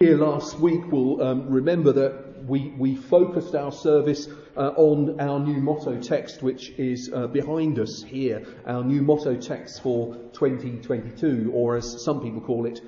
here last week will remember that we focused our service on our new motto text, which is behind us here, our new motto text for 2022, or as some people call it,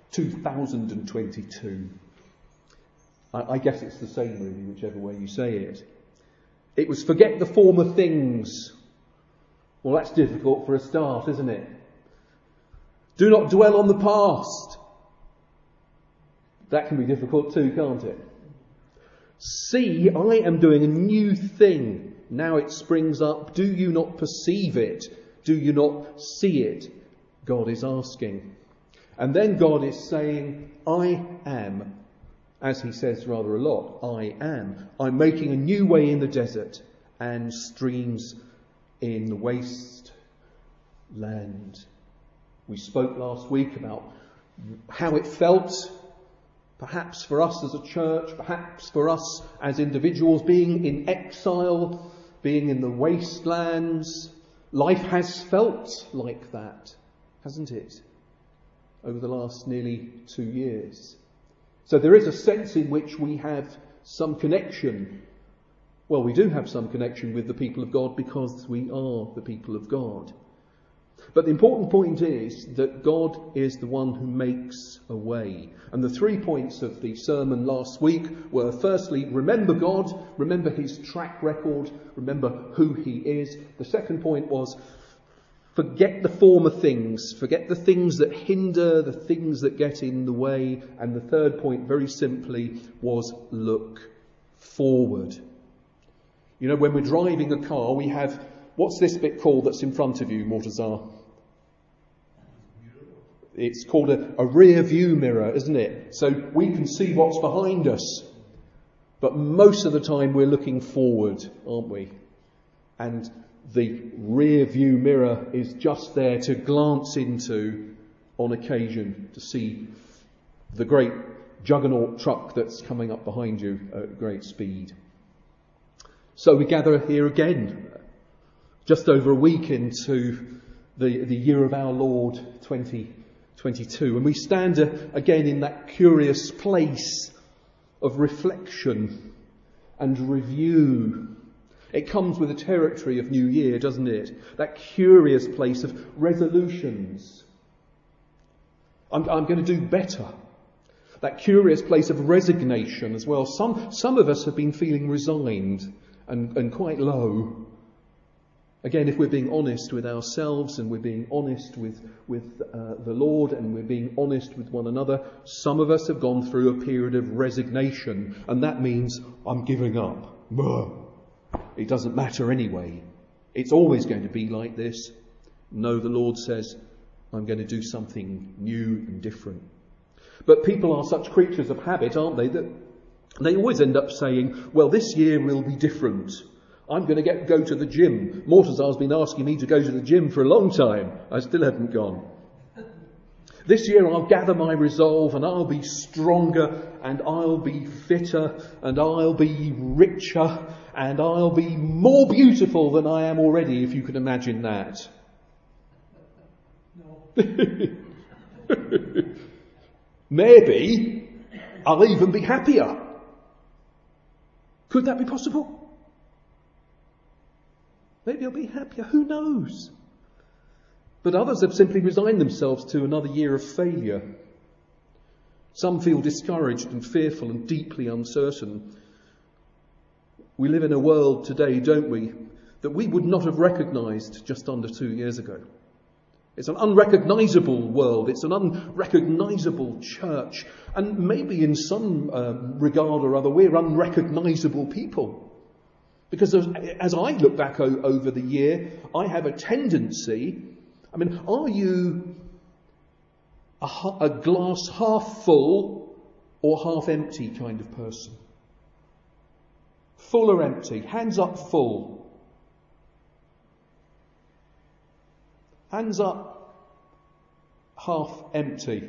2022. I guess it's the same really, whichever way you say it. It was forget the former things. Well, that's difficult for a start, isn't it? Do not dwell on the past. That can be difficult too, can't it? See, I am doing a new thing. Now it springs up. Do you not perceive it? Do you not see it? God is asking. And then God is saying, I am. As he says rather a lot, I am. I'm making a new way in the desert and streams in the waste land. We spoke last week about how it felt, perhaps for us as a church, perhaps for us as individuals, being in exile, being in the wastelands. Life has felt like that, hasn't it, over the last nearly 2 years. So there is a sense in which we have some connection. Well, we do have some connection with the people of God because we are the people of God. But the important point is that God is the one who makes a way. And the 3 points of the sermon last week were, firstly, remember God, remember his track record, remember who he is. The second point was, forget the former things, forget the things that hinder, the things that get in the way. And the third point, very simply, was look forward. You know, when we're driving a car, we have, what's this bit called that's in front of you, Mortazar? It's called a rear view mirror, isn't it? So we can see what's behind us. But most of the time we're looking forward, aren't we? And the rear view mirror is just there to glance into on occasion to see the great juggernaut truck that's coming up behind you at great speed. So we gather here again, just over a week into the year of our Lord 2022, and we stand again in that curious place of reflection and review. It comes with the territory of New Year, doesn't it? That curious place of resolutions. I'm going to do better. That curious place of resignation as well. Some of us have been feeling resigned and quite low. Again, if we're being honest with ourselves and we're being honest with the Lord and we're being honest with one another, some of us have gone through a period of resignation, and that means I'm giving up. It doesn't matter anyway. It's always going to be like this. No, the Lord says, I'm going to do something new and different. But people are such creatures of habit, aren't they, that they always end up saying, well, this year will be different. I'm going to go to the gym. Mortazar's been asking me to go to the gym for a long time. I still haven't gone. This year I'll gather my resolve and I'll be stronger and I'll be fitter and I'll be richer and I'll be more beautiful than I am already, if you can imagine that. No. Maybe I'll even be happier. Could that be possible? Maybe I'll be happier. Who knows? But others have simply resigned themselves to another year of failure. Some feel discouraged and fearful and deeply uncertain. We live in a world today, don't we, that we would not have recognised just under 2 years ago. It's an unrecognisable world. It's an unrecognisable church. And maybe in some regard or other, we're unrecognisable people. Because as I look back over the year, I have a tendency... are you a glass half full or half empty kind of person? Full or empty? Hands up, full. Hands up, half empty.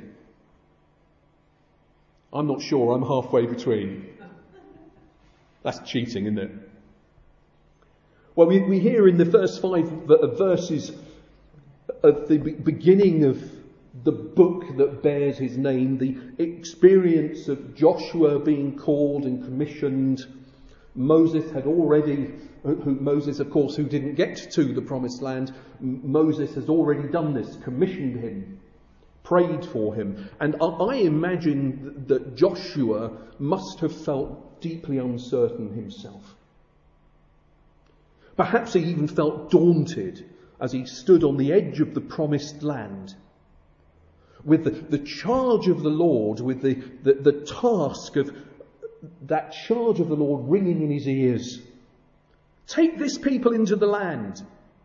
I'm not sure, I'm halfway between. That's cheating, isn't it? Well, we hear in the first 5 verses of the beginning of the book that bears his name, the experience of Joshua being called and commissioned. Moses, of course, who didn't get to the promised land, Moses has already done this, commissioned him, prayed for him. And I imagine that Joshua must have felt deeply uncertain himself. Perhaps he even felt daunted as he stood on the edge of the promised land, with the charge of the Lord, with the task of that charge of the Lord ringing in his ears. Take this people into the land.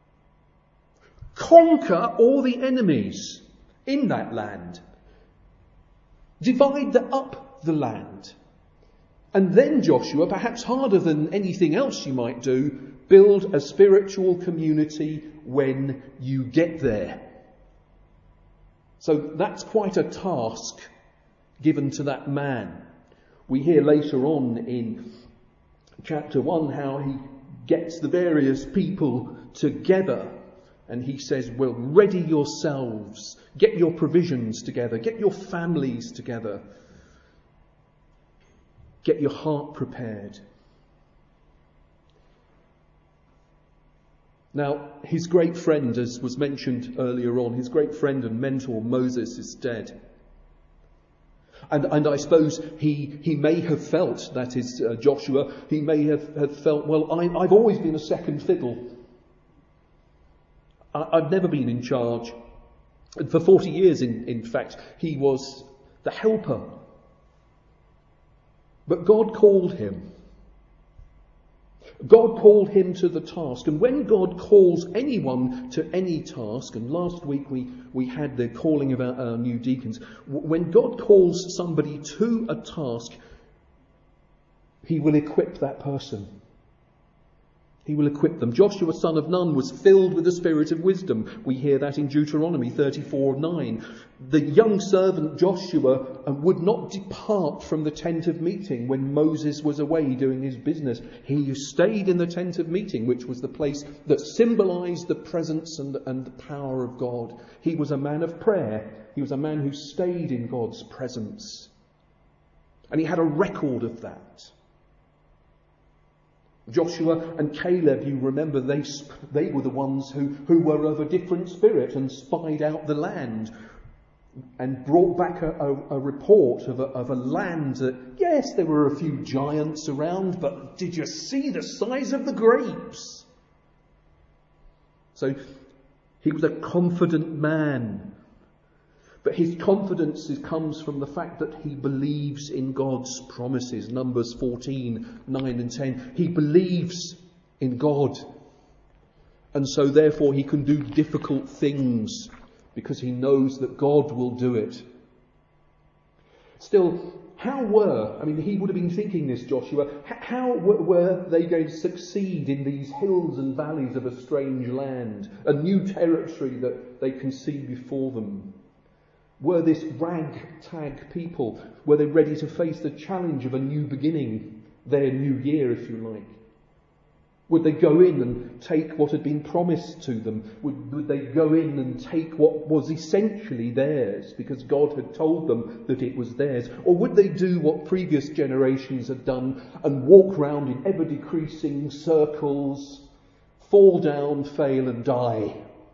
Conquer all the enemies in that land. Divide up the land. And then Joshua, perhaps harder than anything else you might do, build a spiritual community when you get there. So that's quite a task given to that man. We hear later on in chapter 1 how he gets the various people together and he says, well, ready yourselves, get your provisions together, get your families together, get your heart prepared. Now, his great friend, as was mentioned earlier on, his great friend and mentor Moses is dead. And I suppose he may have felt, that is Joshua, he may have felt, well, I've always been a second fiddle. I've never been in charge. And for 40 years, in fact, he was the helper. But God called him. God called him to the task. And when God calls anyone to any task, and last week we had the calling of our new deacons, when God calls somebody to a task, he will equip that person. He will equip them. Joshua, son of Nun, was filled with the spirit of wisdom. We hear that in Deuteronomy 34:9. The young servant Joshua would not depart from the tent of meeting when Moses was away doing his business. He stayed in the tent of meeting, which was the place that symbolised the presence and the power of God. He was a man of prayer. He was a man who stayed in God's presence. And he had a record of that. Joshua and Caleb, you remember, they were the ones who were of a different spirit and spied out the land and brought back a report of a land that, yes, there were a few giants around, but did you see the size of the grapes? So he was a confident man. But his confidence comes from the fact that he believes in God's promises. Numbers 14:9 and 10. He believes in God. And so therefore he can do difficult things because he knows that God will do it. Still, he would have been thinking this, Joshua, how were they going to succeed in these hills and valleys of a strange land, a new territory that they can see before them? Were this ragtag people, were they ready to face the challenge of a new beginning, their new year, if you like? Would they go in and take what had been promised to them? Would they go in and take what was essentially theirs because God had told them that it was theirs? Or would they do what previous generations had done and walk round in ever-decreasing circles, fall down, fail and die?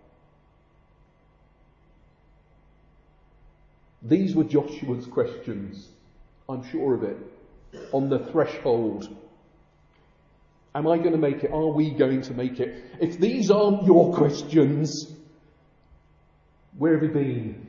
These were Joshua's questions, I'm sure of it, on the threshold. Am I going to make it? Are we going to make it? If these aren't your questions, where have you been?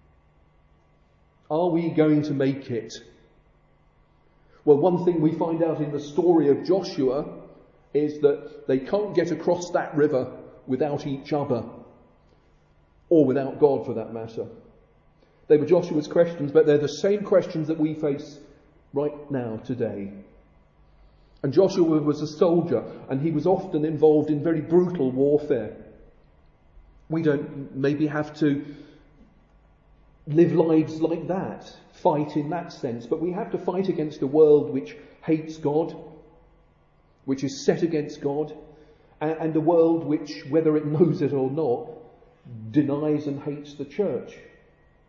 Are we going to make it? Well, one thing we find out in the story of Joshua is that they can't get across that river without each other, or without God for that matter. They were Joshua's questions, but they're the same questions that we face right now, today. And Joshua was a soldier, and he was often involved in very brutal warfare. We don't maybe have to live lives like that, fight in that sense, but we have to fight against a world which hates God, which is set against God, and a world which, whether it knows it or not, denies and hates the church.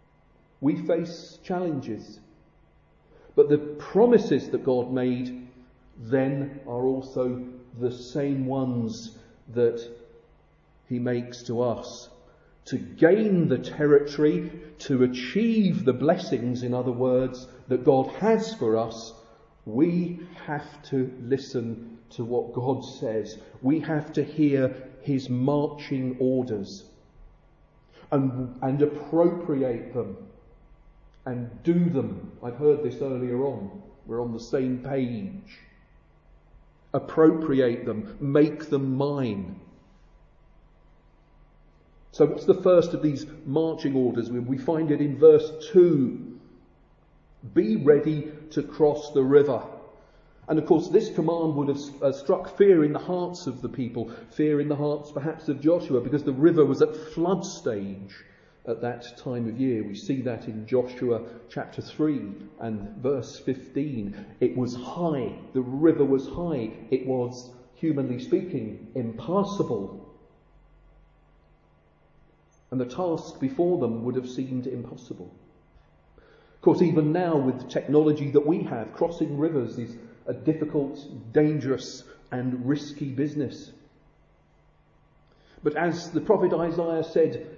We face challenges. But the promises that God made then are also the same ones that he makes to us. To gain the territory, to achieve the blessings, in other words, that God has for us, we have to listen to what God says. We have to hear his marching orders and appropriate them and do them. I've heard this earlier on. We're on the same page. Appropriate them. Make them mine. So what's the first of these marching orders? We find it in verse 2. Be ready to cross the river. And of course this command would have struck fear in the hearts of the people. Fear in the hearts perhaps of Joshua, because the river was at flood stage at that time of year. We see that in Joshua chapter 3 and verse 15. It was high. The river was high. It was, humanly speaking, impassable. And the task before them would have seemed impossible. Of course, even now with the technology that we have, crossing rivers is a difficult, dangerous and risky business. But as the prophet Isaiah said,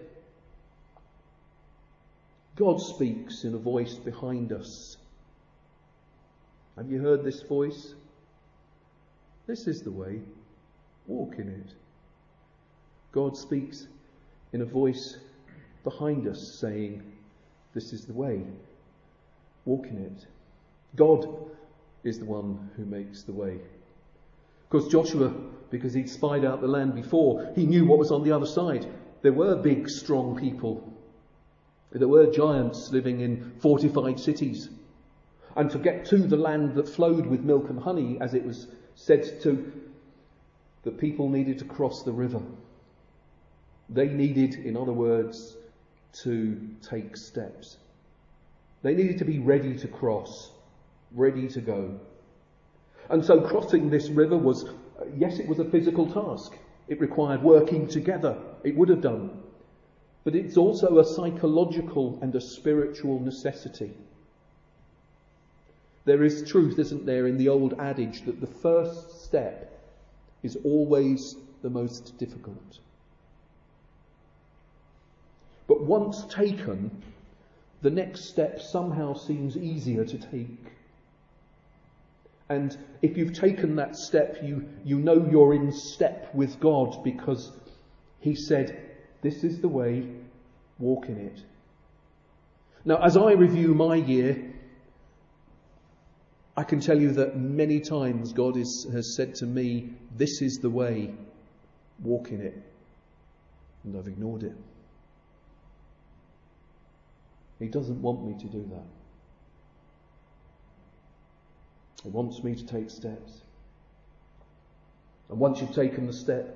God speaks in a voice behind us. Have you heard this voice? This is the way. Walk in it. God speaks in a voice behind us saying, this is the way. Walk in it. God is the one who makes the way. Of course, Joshua, because he'd spied out the land before, he knew what was on the other side. There were big, strong people. There were giants living in fortified cities. And to get to the land that flowed with milk and honey, as it was said to, the people needed to cross the river. They needed, in other words, to take steps. They needed to be ready to cross, ready to go. And so crossing this river was, yes, it was a physical task. It required working together. It would have done. But it's also a psychological and a spiritual necessity. There is truth, isn't there, in the old adage that the first step is always the most difficult. But once taken, the next step somehow seems easier to take. And if you've taken that step, you know you're in step with God, because he said, this is the way, walk in it. Now, as I review my year, I can tell you that many times God has said to me, this is the way, walk in it. And I've ignored it. He doesn't want me to do that. He wants me to take steps. And once you've taken the step,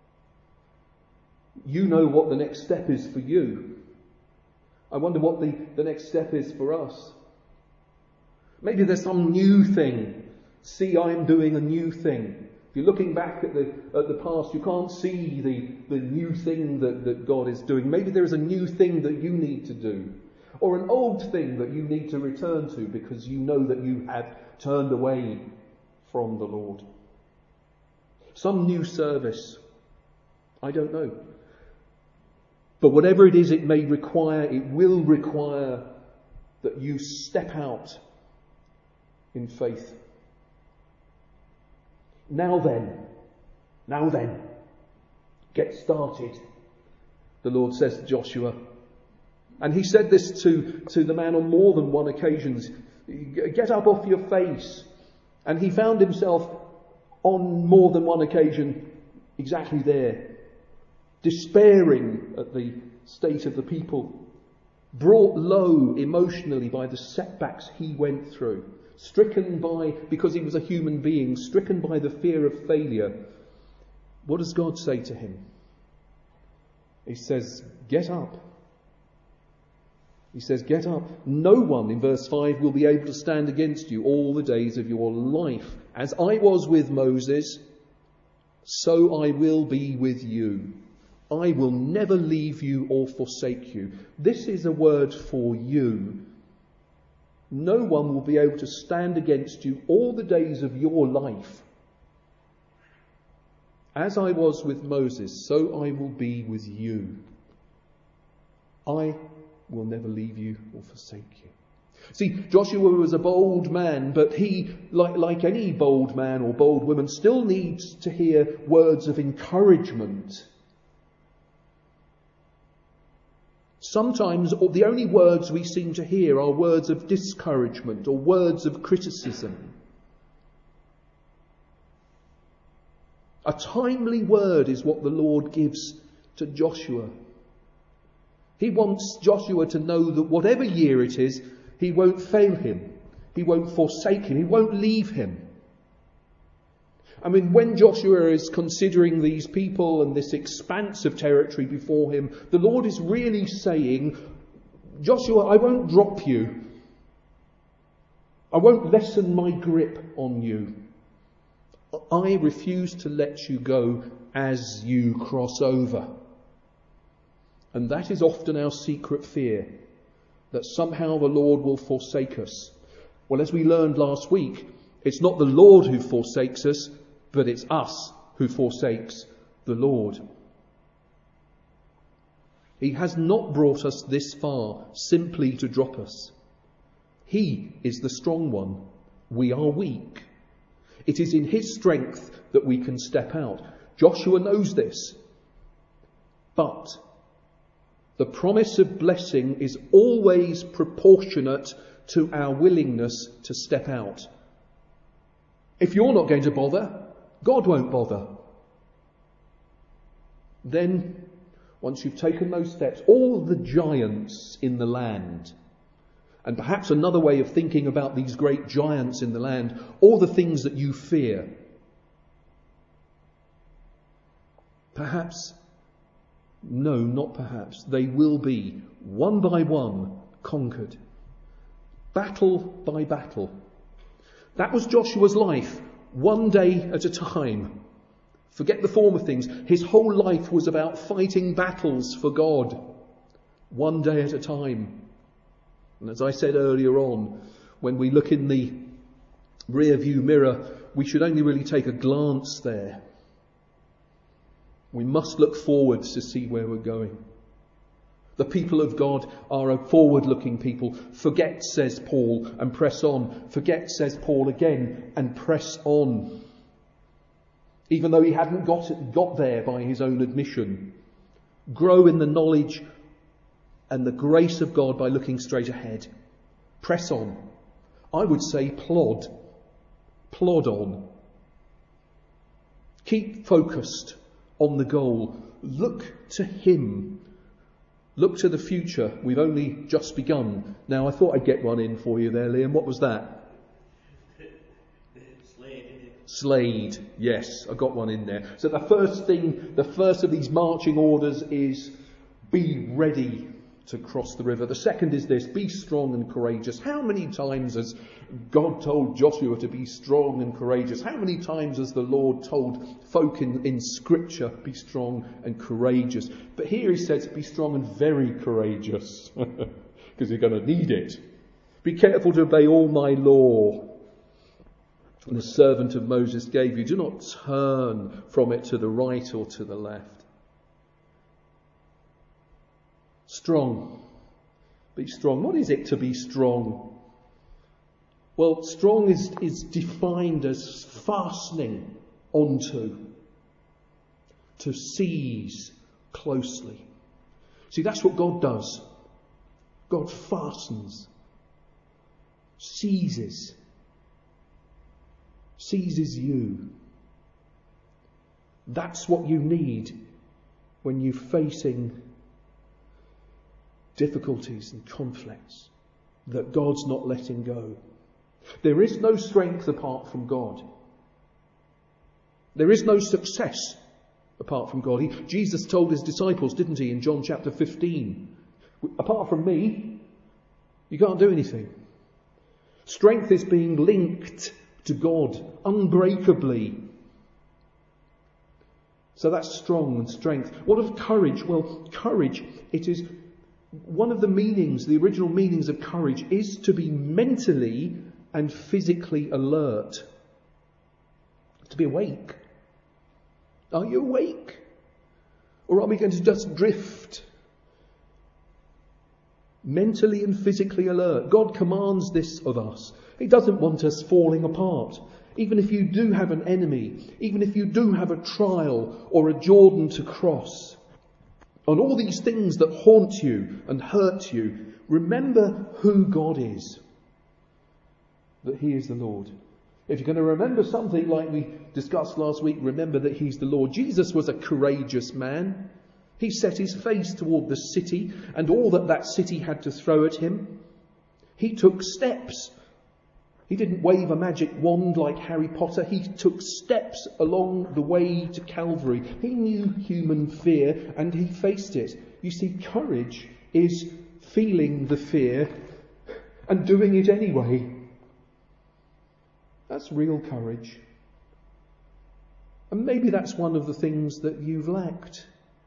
you know what the next step is for you. I wonder what the next step is for us. Maybe there's some new thing. See, I'm doing a new thing. If you're looking back at the past, you can't see the new thing that God is doing. Maybe there is a new thing that you need to do. Or an old thing that you need to return to because you know that you have turned away from the Lord. Some new service. I don't know. But whatever it is it may require, it will require that you step out in faith. Now then, get started, the Lord says to Joshua. And he said this to the man on more than one occasion. Get up off your face. And he found himself on more than one occasion exactly there, despairing at the state of the people, brought low emotionally by the setbacks he went through, stricken by, because he was a human being, stricken by the fear of failure. What does God say to him? He says, get up. He says, get up. No one, in verse 5, will be able to stand against you all the days of your life. As I was with Moses, so I will be with you. I will never leave you or forsake you. This is a word for you. No one will be able to stand against you all the days of your life. As I was with Moses, so I will be with you. I will never leave you or forsake you. See, Joshua was a bold man, but he, like any bold man or bold woman, still needs to hear words of encouragement. Sometimes the only words we seem to hear are words of discouragement or words of criticism. A timely word is what the Lord gives to Joshua. He wants Joshua to know that whatever year it is, he won't fail him. He won't forsake him. He won't leave him. I mean, when Joshua is considering these people and this expanse of territory before him, the Lord is really saying, Joshua, I won't drop you. I won't lessen my grip on you. I refuse to let you go as you cross over. And that is often our secret fear, that somehow the Lord will forsake us. Well, as we learned last week, it's not the Lord who forsakes us, but it's us who forsakes the Lord. He has not brought us this far simply to drop us. He is the strong one. We are weak. It is in his strength that we can step out. Joshua knows this. But the promise of blessing is always proportionate to our willingness to step out. If you're not going to bother, God won't bother. Then, once you've taken those steps, all the giants in the land, and perhaps another way of thinking about these great giants in the land, all the things that you fear, perhaps, no, not perhaps, they will be, one by one, conquered. Battle by battle. That was Joshua's life, one day at a time. Forget the former things. His whole life was about fighting battles for God, one day at a time. And as I said earlier on, when we look in the rear view mirror, we should only really take a glance there. We must look forward to see where we're going. The people of God are a forward-looking people. Forget, says Paul, and press on. Forget, says Paul again, and press on. Even though he hadn't got there by his own admission. Grow in the knowledge and the grace of God by looking straight ahead. Press on. I would say plod. Plod on. Keep focused on the goal. Look to him. Look to the future. We've only just begun. Now, I thought I'd get one in for you there, Liam. What was that? Slade. Yes, I got one in there. So the first of these marching orders is be ready to cross the river. The second is this: be strong and courageous. How many times has God told Joshua to be strong and courageous? How many times has the Lord told folk in Scripture, be strong and courageous? But here he says, be strong and very courageous, because you're going to need it. Be careful to obey all my law, and the servant of Moses gave you. Do not turn from it to the right or to the left. Strong. Be strong. What is it to be strong? Well, strong is defined as fastening onto, to seize closely. See, that's what God does. God fastens, seizes you. That's what you need when you're facing difficulties and conflicts that God's not letting go. There is no strength apart from God. There is no success apart from God. Jesus told his disciples, didn't he, in John chapter 15, apart from me, you can't do anything. Strength is being linked to God unbreakably. So that's strong and strength. What of courage? Well, courage, it is one of the meanings, the original meanings of courage is to be mentally and physically alert. To be awake. Are you awake? Or are we going to just drift? Mentally and physically alert. God commands this of us. He doesn't want us falling apart. Even if you do have an enemy, even if you do have a trial or a Jordan to cross, and all these things that haunt you and hurt you, remember who God is. That He is the Lord. If you're going to remember something like we discussed last week, remember that He's the Lord. Jesus was a courageous man. He set his face toward the city and all that that city had to throw at him. He took steps. He didn't wave a magic wand like Harry Potter. He took steps along the way to Calvary. He knew human fear and he faced it. You see, courage is feeling the fear and doing it anyway. That's real courage. And maybe that's one of the things that you've lacked.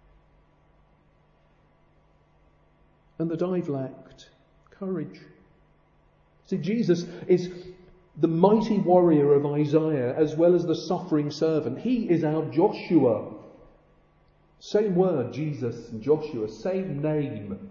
And that I've lacked. Courage. See, Jesus is the mighty warrior of Isaiah as well as the suffering servant. He is our Joshua. Same word, Jesus and Joshua, same name.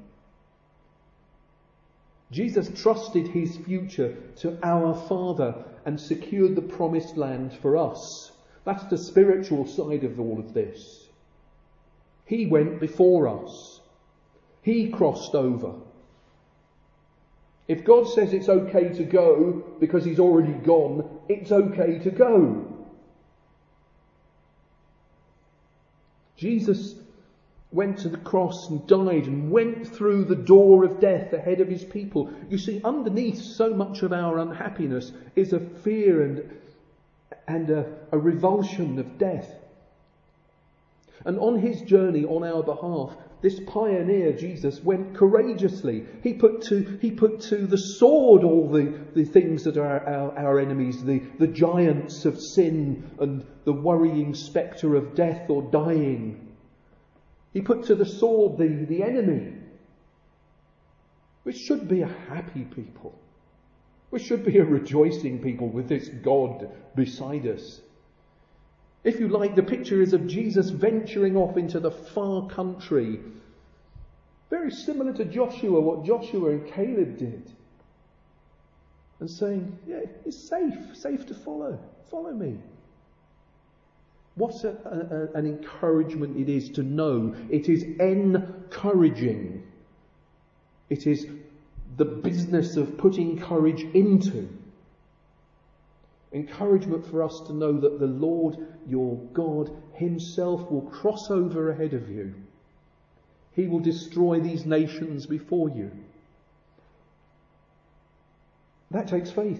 Jesus trusted his future to our Father and secured the promised land for us. That's the spiritual side of all of this. He went before us. He crossed over. If God says it's okay to go because He's already gone, it's okay to go. Jesus went to the cross and died and went through the door of death ahead of His people. You see, underneath so much of our unhappiness is a fear and a revulsion of death. And on His journey on our behalf, this pioneer, Jesus, went courageously. He put to the sword all the things that are our enemies, the giants of sin and the worrying spectre of death or dying. He put to the sword the enemy. We should be a happy people. We should be a rejoicing people with this God beside us. If you like, the picture is of Jesus venturing off into the far country. Very similar to Joshua, what Joshua and Caleb did. And saying, yeah, it's safe to follow. Follow me. What an encouragement it is to know. It is encouraging. It is the business of putting courage into. Encouragement for us to know that the Lord, your God, Himself will cross over ahead of you. He will destroy these nations before you. That takes faith.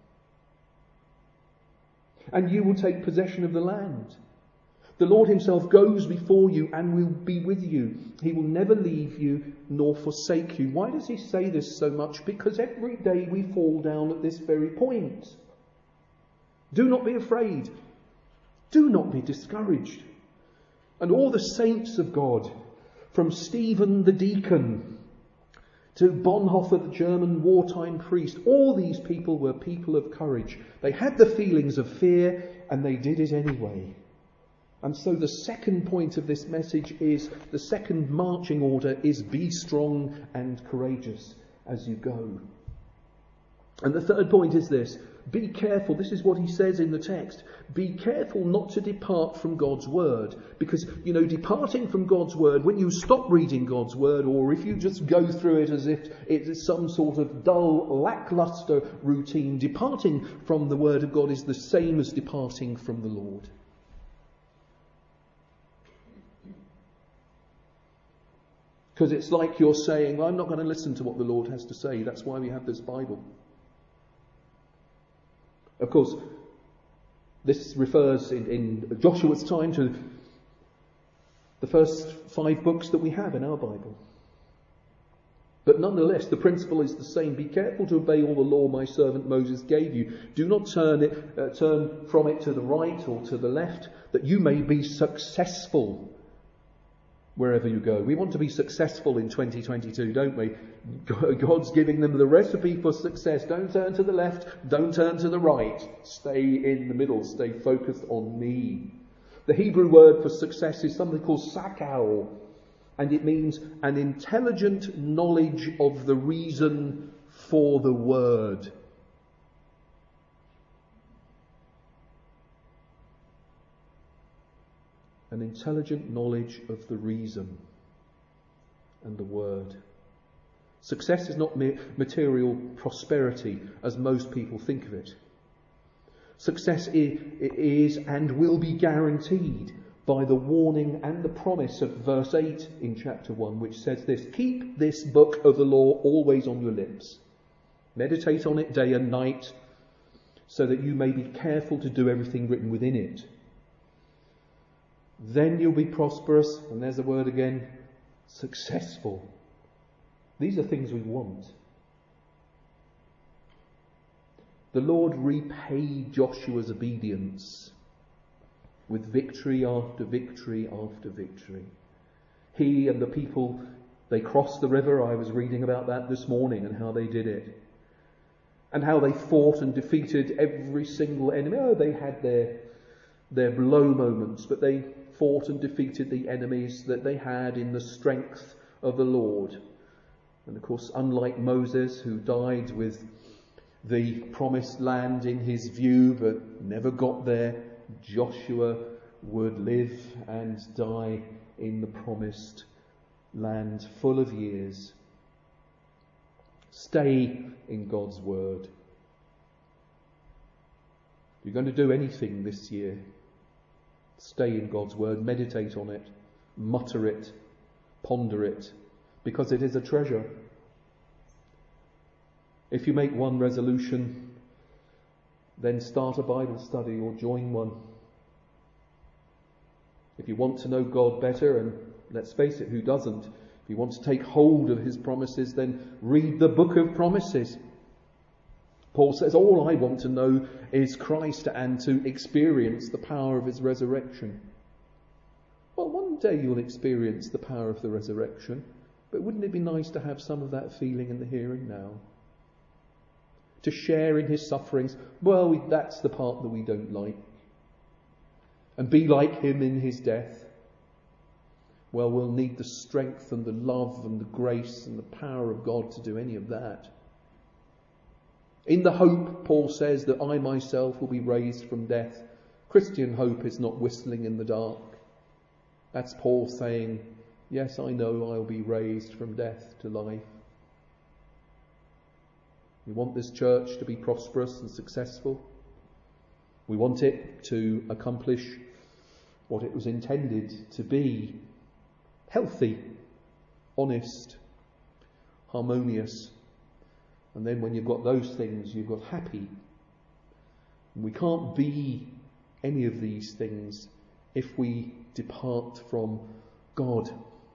And you will take possession of the land. The Lord Himself goes before you and will be with you. He will never leave you nor forsake you. Why does He say this so much? Because every day we fall down at this very point. Do not be afraid. Do not be discouraged. And all the saints of God, from Stephen the deacon to Bonhoeffer the German wartime priest, all these people were people of courage. They had the feelings of fear and they did it anyway. And so the second point of this message is, the second marching order is be strong and courageous as you go. And the third point is this: be careful. This is what he says in the text. Be careful not to depart from God's word. Because, departing from God's word, when you stop reading God's word, or if you just go through it as if it is some sort of dull, lackluster routine, departing from the word of God is the same as departing from the Lord. Because it's like you're saying, I'm not going to listen to what the Lord has to say. That's why we have this Bible. Of course, this refers in Joshua's time to the first 5 books that we have in our Bible. But nonetheless, the principle is the same. Be careful to obey all the law my servant Moses gave you. Do not turn from it to the right or to the left, that you may be successful wherever you go. We want to be successful in 2022, don't we? God's giving them the recipe for success. Don't turn to the left, don't turn to the right. Stay in the middle, stay focused on me. The Hebrew word for success is something called sakal, and it means an intelligent knowledge of the reason for the word. An intelligent knowledge of the reason and the word. Success is not material prosperity as most people think of it. Success is and will be guaranteed by the warning and the promise of verse 8 in chapter 1, which says this: keep this book of the law always on your lips. Meditate on it day and night, so that you may be careful to do everything written within it. Then you'll be prosperous, and there's the word again, successful. These are things we want. The Lord repaid Joshua's obedience with victory after victory after victory. He and the people, they crossed the river. I was reading about that this morning and how they did it. And how they fought and defeated every single enemy. Oh, they had their low moments, but they fought and defeated the enemies that they had in the strength of the Lord. And of course, unlike Moses, who died with the promised land in his view but never got there, Joshua would live and die in the promised land, full of years. Stay in God's word. If you're going to do anything this year, stay in God's word, meditate on it, mutter it, ponder it, because it is a treasure. If you make one resolution, then start a Bible study or join one. If you want to know God better, and let's face it, who doesn't? If you want to take hold of his promises, then read the book of promises. Paul says, all I want to know is Christ and to experience the power of his resurrection. Well, one day you'll experience the power of the resurrection, but wouldn't it be nice to have some of that feeling in the here and now? To share in his sufferings. Well, that's the part that we don't like. And be like him in his death. Well, we'll need the strength and the love and the grace and the power of God to do any of that. In the hope, Paul says, that I myself will be raised from death. Christian hope is not whistling in the dark. That's Paul saying, yes, I know I'll be raised from death to life. We want this church to be prosperous and successful. We want it to accomplish what it was intended to be: healthy, honest, harmonious. And then when you've got those things, you've got happy. And we can't be any of these things if we depart from God.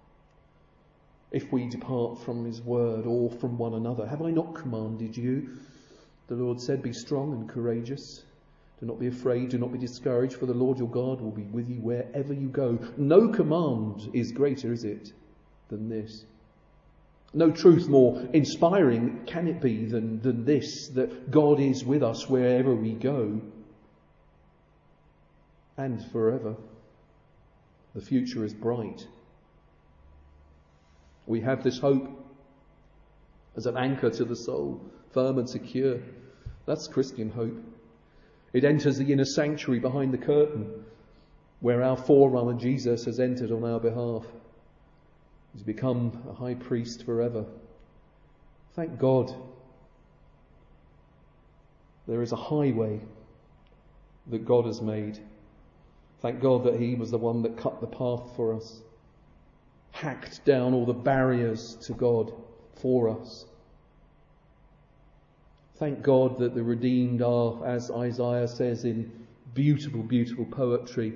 If we depart from his word or from one another. Have I not commanded you? The Lord said, be strong and courageous. Do not be afraid, do not be discouraged, for the Lord your God will be with you wherever you go. No command is greater, is it, than this? No truth more inspiring can it be than this, that God is with us wherever we go, and forever. The future is bright. We have this hope as an anchor to the soul, firm and secure. That's Christian hope. It enters the inner sanctuary behind the curtain, where our forerunner Jesus has entered on our behalf. He's become a high priest forever. Thank God. There is a highway that God has made. Thank God that he was the one that cut the path for us, hacked down all the barriers to God for us. Thank God that the redeemed are, as Isaiah says in beautiful, beautiful poetry,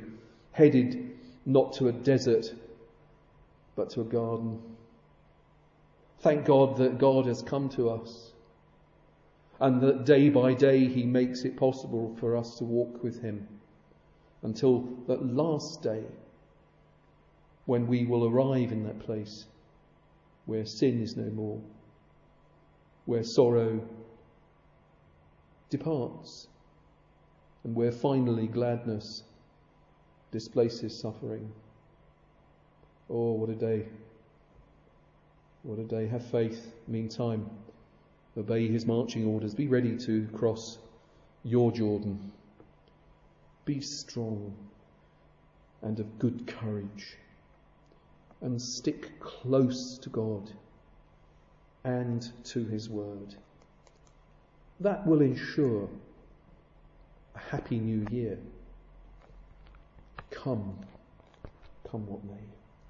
headed not to a desert, but to a garden. Thank God that God has come to us, and that day by day he makes it possible for us to walk with him until that last day when we will arrive in that place where sin is no more, where sorrow departs, and where finally gladness displaces suffering. Oh, what a day. What a day. Have faith, meantime. Obey his marching orders. Be ready to cross your Jordan. Be strong and of good courage. And stick close to God and to his word. That will ensure a happy new year. Come what may.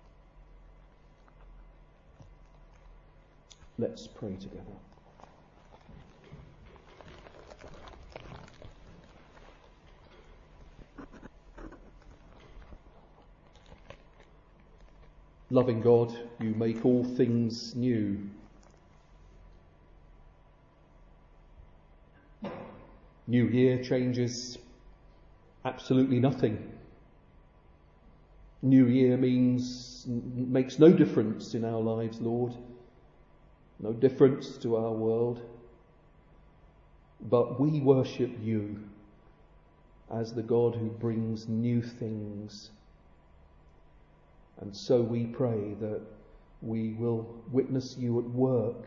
Let's pray together. Loving God, you make all things new. New year changes absolutely nothing. New year makes no difference in our lives, Lord. No difference to our world. But we worship you as the God who brings new things. And so we pray that we will witness you at work,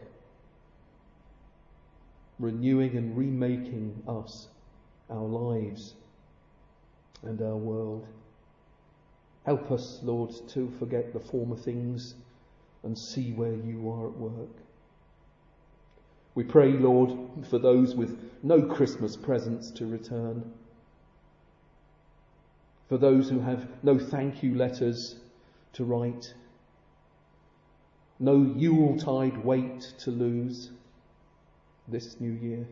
renewing and remaking us, our lives and our world. Help us, Lord, to forget the former things and see where you are at work. We pray, Lord, for those with no Christmas presents to return, for those who have no thank you letters to write, no Yuletide weight to lose this new year.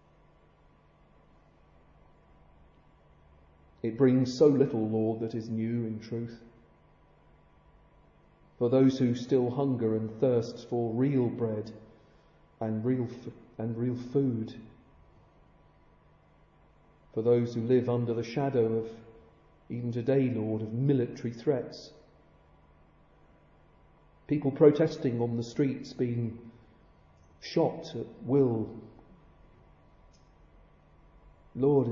It brings so little, Lord, that is new in truth. For those who still hunger and thirst for real bread and real food. For those who live under the shadow of, even today, Lord, of military threats. People protesting on the streets, being shot at will. Lord,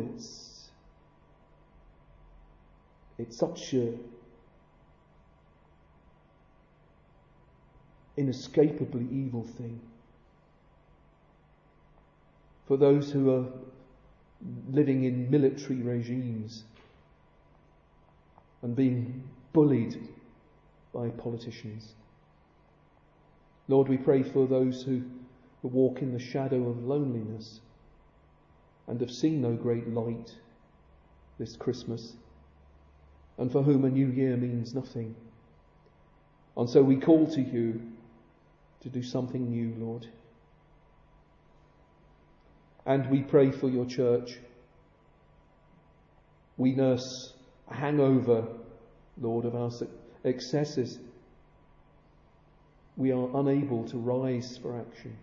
it's such a inescapably evil thing. For those who are living in military regimes and being bullied by politicians. Lord, we pray for those who walk in the shadow of loneliness and have seen no great light this Christmas, and for whom a new year means nothing. And so we call to you to do something new, Lord. And we pray for your church. We nurse a hangover, Lord, of our excesses. We are unable to rise for action.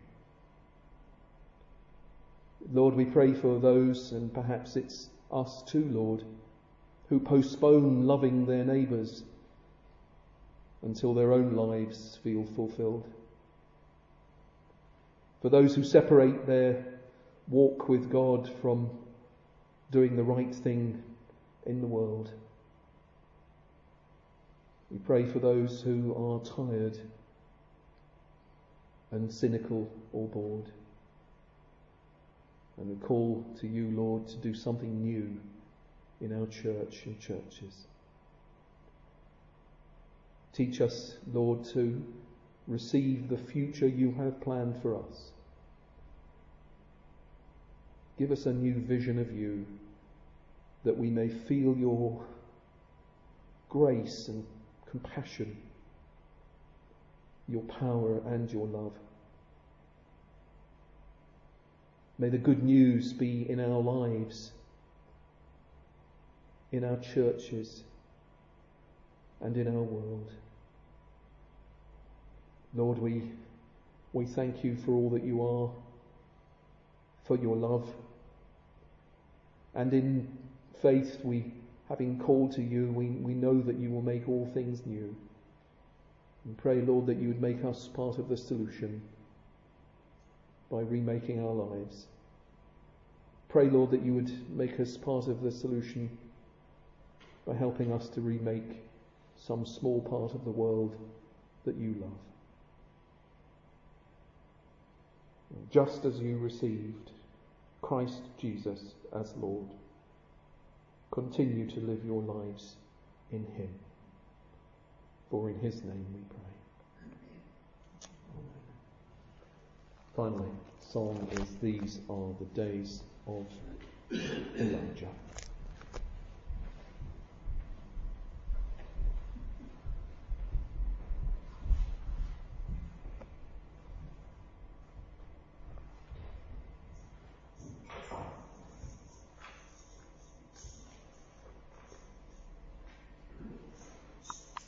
Lord, we pray for those, and perhaps it's us too, Lord, who postpone loving their neighbours until their own lives feel fulfilled. For those who separate their walk with God from doing the right thing in the world. We pray for those who are tired and cynical or bored. And we call to you, Lord, to do something new in our church and churches. Teach us, Lord, to receive the future you have planned for us. Give us a new vision of you, that we may feel your grace and compassion, your power and your love. May the good news be in our lives, in our churches, and in our world. Lord, we We thank you for all that you are, for your love. And in faith, having called to you, we know that you will make all things new. And pray, Lord, that you would make us part of the solution by remaking our lives. Pray, Lord, that you would make us part of the solution by helping us to remake some small part of the world that you love. Just as you received Christ Jesus as Lord, continue to live your lives in him. For in his name we pray. Finally, song is These Are the Days of Elijah.